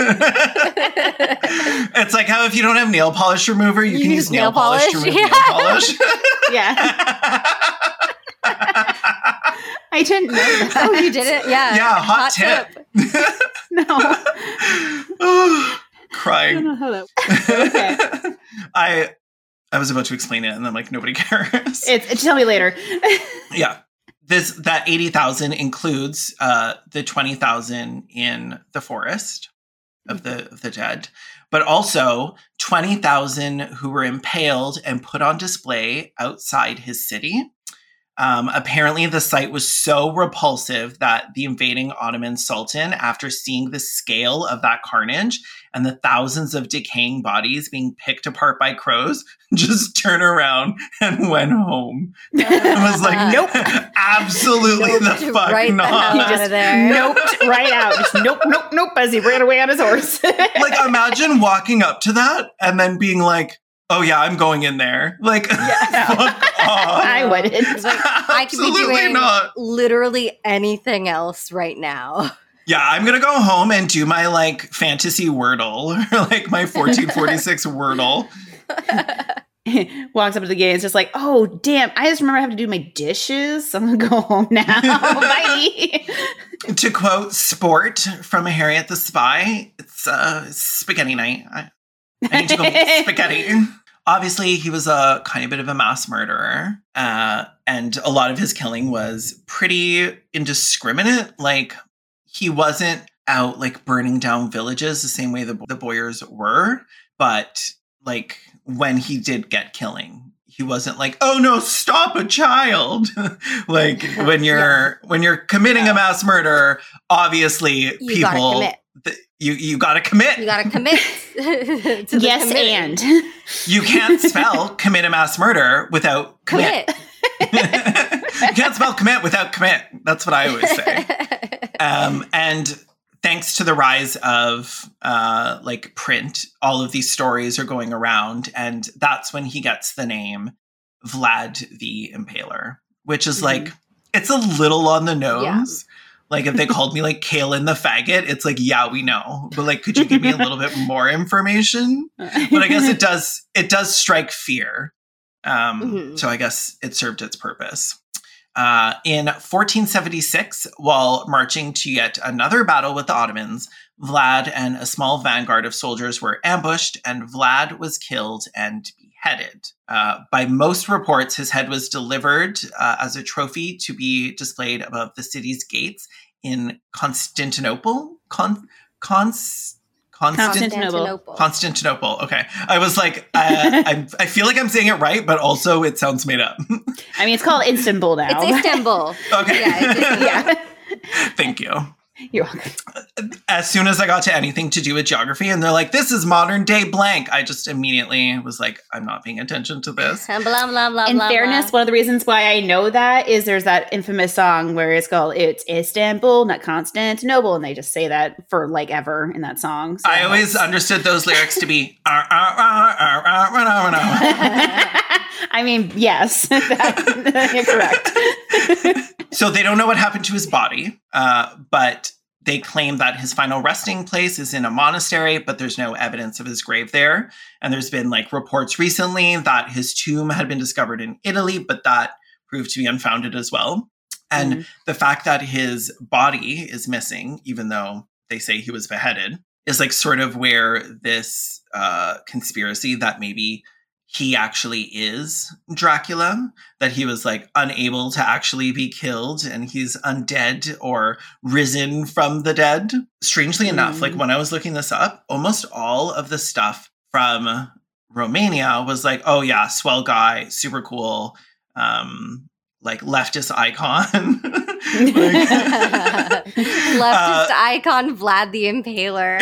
It's like how if you don't have nail polish remover, you can use nail polish to remove nail polish. Yeah. I didn't know that. Oh, you did it? Yeah. Yeah, hot tip. No. Crying. I don't know how that. Okay. I was about to explain it, and then like nobody cares. Tell me later. Yeah, that 80,000 includes the 20,000 in the forest of the dead, but also 20,000 who were impaled and put on display outside his city. Apparently, the sight was so repulsive that the invading Ottoman Sultan, after seeing the scale of that carnage and the thousands of decaying bodies being picked apart by crows, just turned around and went home. I was like, nope, absolutely the fuck right not. He just noped right out. Just nope, as he ran away on his horse. Like, imagine walking up to that and then being like, oh yeah, I'm going in there. Like, fuck off. I wouldn't. Like, I could be doing literally anything else right now. Yeah, I'm gonna go home and do my like fantasy Wordle or like my 1446 Wordle. Walks up to the gate and is just like, oh damn, I just remember I have to do my dishes. So I'm gonna go home now. Bye. To quote Sport from Harriet the Spy, it's spaghetti night. I need to go make spaghetti. Obviously, he was a kind of bit of a mass murderer, and a lot of his killing was pretty indiscriminate. Like, he wasn't out, like, burning down villages the same way the Boyers were, but, like, when he did get killing, he wasn't like, oh no, stop a child. Like, when you're committing a mass murder, obviously you gotta commit. You gotta commit. To yes, and you can't spell commit a mass murder without commit. You can't spell commit without commit. That's what I always say. And thanks to the rise of like print, all of these stories are going around, and that's when he gets the name Vlad the Impaler, which is like, it's a little on the nose. Yeah. Like, if they called me, like, Kaelin the Faggot, it's like, yeah, we know. But, like, could you give me a little bit more information? But I guess it does strike fear. So I guess it served its purpose. In 1476, while marching to yet another battle with the Ottomans, Vlad and a small vanguard of soldiers were ambushed, and Vlad was killed and beheaded. By most reports, his head was delivered as a trophy to be displayed above the city's gates in Constantinople. Constantinople. Okay. I was like, I feel like I'm saying it right, but also it sounds made up. I mean, it's called Istanbul now. It's Istanbul. Okay. Yeah. Thank you. You're welcome. As soon as I got to anything to do with geography and they're like, this is modern day blank, I just immediately was like, I'm not paying attention to this. Blah, blah, blah, In blah, fairness, blah. one of the reasons why I know that is there's that infamous song where it's called "It's Istanbul, not Constantinople," and they just say that for like ever in that song. So I always understood those lyrics to be I mean, yes, you're correct. So they don't know what happened to his body, but they claim that his final resting place is in a monastery, but there's no evidence of his grave there. And there's been like reports recently that his tomb had been discovered in Italy, but that proved to be unfounded as well. And the fact that his body is missing, even though they say he was beheaded, is like sort of where this conspiracy that maybe he actually is Dracula, that he was like unable to actually be killed and he's undead or risen from the dead. Strangely enough, like when I was looking this up, almost all of the stuff from Romania was like, oh yeah, swell guy, super cool, like leftist icon. Leftist icon Vlad the Impaler.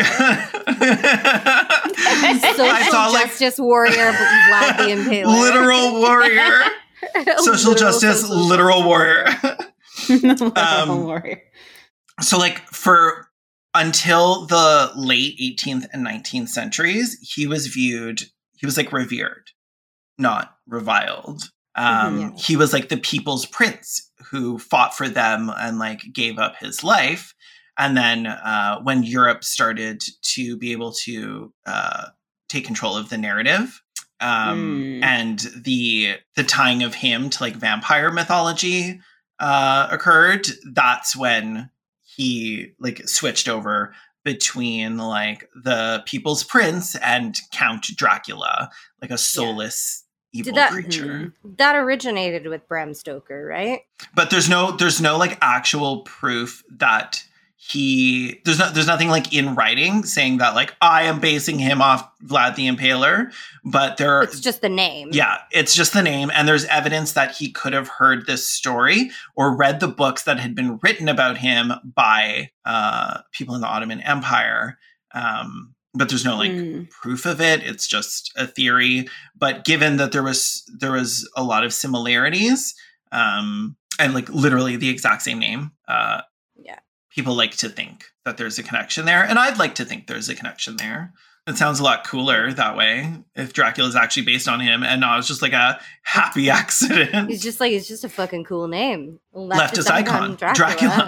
Social justice warrior Vlad the Impaler. Literal warrior. Social justice, literal warrior. Warrior. So like for until the late 18th and 19th centuries, he was like revered, not reviled. He was like the people's prince who fought for them and like gave up his life. And then when Europe started to be able to take control of the narrative and the tying of him to like vampire mythology occurred, that's when he like switched over between like the people's prince and Count Dracula, like a soulless evil creature. That originated with Bram Stoker, right? But there's no like actual proof that there's nothing like in writing saying that like I am basing him off Vlad the Impaler, but it's just the name. Yeah, it's just the name, and there's evidence that he could have heard this story or read the books that had been written about him by people in the Ottoman Empire. But there's no like proof of it. It's just a theory. But given that there was a lot of similarities, and like literally the exact same name, people like to think that there's a connection there. And I'd like to think there's a connection there. It sounds a lot cooler that way if Dracula is actually based on him and not just like a happy accident. It's just a fucking cool name. Leftist icon, Dracula.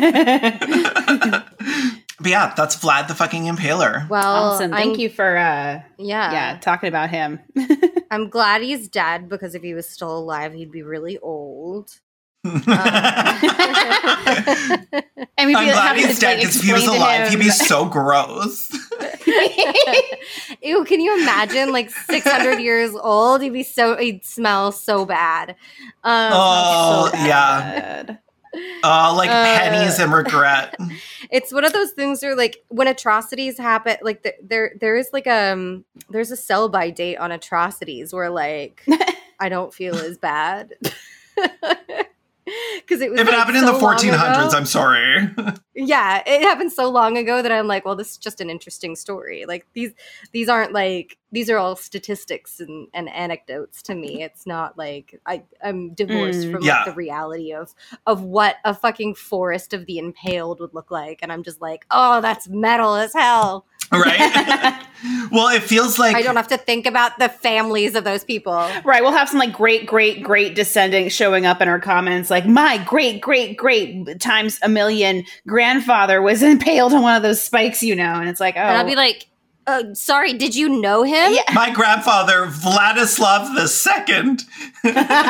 But yeah, that's Vlad the fucking Impaler. Well, awesome. Thank you for talking about him. I'm glad he's dead, because if he was still alive, he'd be really old. I'm glad he's dead, because if he was alive, he'd be so gross. Ew, can you imagine like 600 years old? He'd smell so bad. Yeah. Like pennies and regret. It's one of those things where like when atrocities happen, like there is like there's a sell by date on atrocities where like I don't feel as bad. Because it was if it happened in the 1400s, I'm sorry. Yeah, it happened so long ago that I'm like, well, this is just an interesting story. Like these aren't like, these are all statistics and anecdotes to me. It's not like I'm divorced from like the reality of what a fucking forest of the impaled would look like, and I'm just like, oh, that's metal as hell. Right? Well, it feels like I don't have to think about the families of those people. Right. We'll have some like great descendant showing up in our comments like, my great times a million grandfather was impaled on one of those spikes, and it's like, oh. And I'll be like, sorry, did you know him? Yeah. My grandfather, Vladislav II.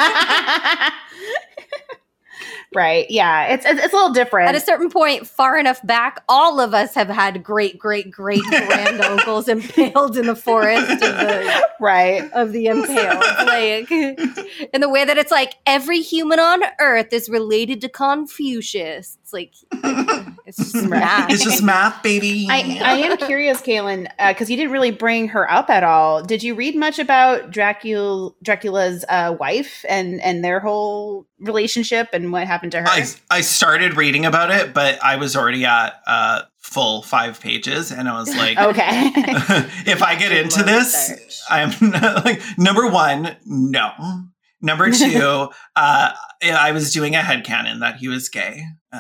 Right. Yeah. It's a little different. At a certain point, far enough back, all of us have had great granduncles impaled in the forest of the impaled. Like in the way that it's like every human on Earth is related to Confucius. It's like it's just math. It's just math, baby. I am curious, Kaylin, because you didn't really bring her up at all. Did you read much about Dracula's wife and their whole relationship and what happened happened to her. I started reading about it, but I was already at full 5 pages, and I was like, okay. if I get into this, search. I'm like, number 1, no. Number 2, I was doing a headcanon that he was gay.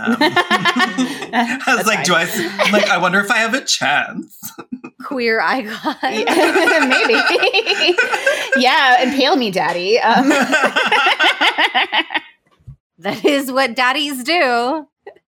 I was like, I wonder if I have a chance. Queer icon. Maybe. Yeah, impale me, daddy. That is what daddies do.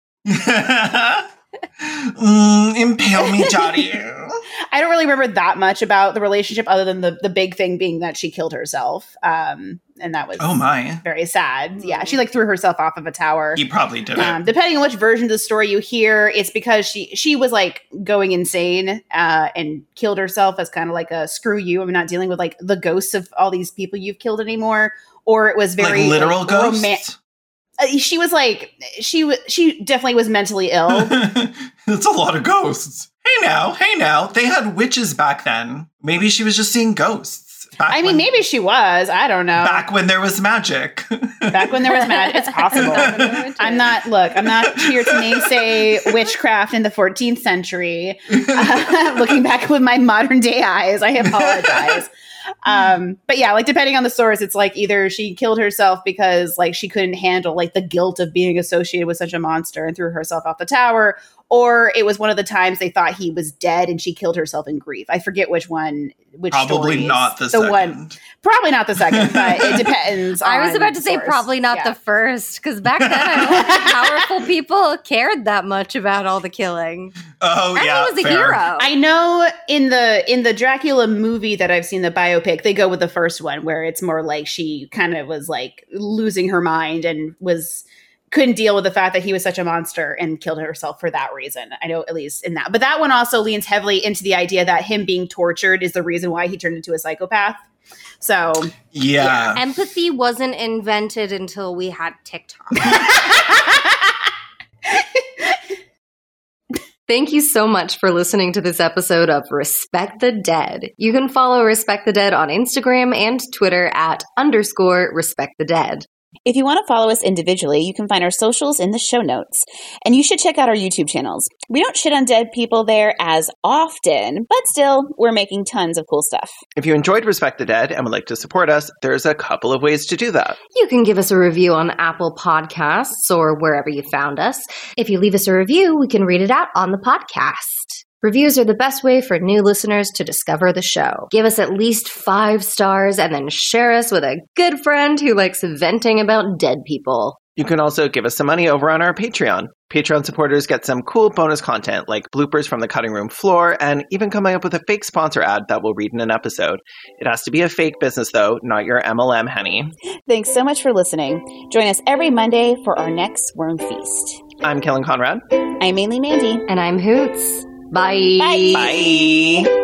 Impale me, daddy. I don't really remember that much about the relationship other than the big thing being that she killed herself. And that was very sad. Yeah, she like threw herself off of a tower. He probably did it. Depending on which version of the story you hear, it's because she was like going insane and killed herself as kind of like a screw you. I'm not dealing with like the ghosts of all these people you've killed anymore. Or it was very like literal ghosts. She was like she definitely was mentally ill. It's a lot of ghosts. Hey now. They had witches back then. Maybe she was just seeing ghosts. Maybe she was. I don't know. Back when there was magic. Back when there was magic. It's possible. I'm not here to naysay witchcraft in the 14th century. Looking back with my modern day eyes, I apologize. But yeah, like depending on the source, it's like either she killed herself because like she couldn't handle like the guilt of being associated with such a monster and threw herself off the tower, or it was one of the times they thought he was dead and she killed herself in grief. I forget which one. Probably not the second. One. Probably not the second, but it depends. I was about to say probably not the first, because back then I don't think powerful people cared that much about all the killing. Oh, and yeah, he was a fair. hero. I know in the Dracula movie that I've seen, the biopic, they go with the first one where it's more like she kind of was like losing her mind and couldn't deal with the fact that he was such a monster and killed herself for that reason. I know, at least in that. But that one also leans heavily into the idea that him being tortured is the reason why he turned into a psychopath. So, yeah. Empathy wasn't invented until we had TikTok. Thank you so much for listening to this episode of Respect the Dead. You can follow Respect the Dead on Instagram and Twitter @_Respect the Dead. If you want to follow us individually, you can find our socials in the show notes. And you should check out our YouTube channels. We don't shit on dead people there as often, but still, we're making tons of cool stuff. If you enjoyed Respect the Dead and would like to support us, there's a couple of ways to do that. You can give us a review on Apple Podcasts or wherever you found us. If you leave us a review, we can read it out on the podcast. Reviews are the best way for new listeners to discover the show. Give us at least 5 stars and then share us with a good friend who likes venting about dead people. You can also give us some money over on our Patreon. Patreon supporters get some cool bonus content like bloopers from the cutting room floor and even coming up with a fake sponsor ad that we'll read in an episode. It has to be a fake business though, not your MLM, Henny. Thanks so much for listening. Join us every Monday for our next Worm Feast. I'm Kellen Conrad. I'm Mainly Mandy. And I'm Hoots. Bye. Bye. Bye.